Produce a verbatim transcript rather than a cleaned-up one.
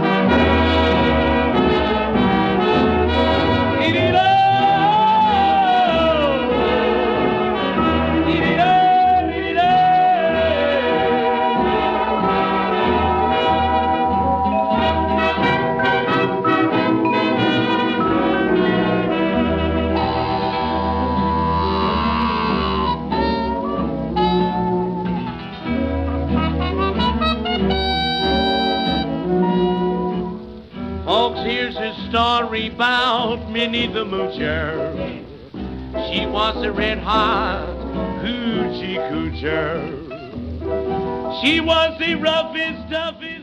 Folks, here's a story about Minnie the Moocher. She was a red-hot hoochie coocher. She was the roughest, toughest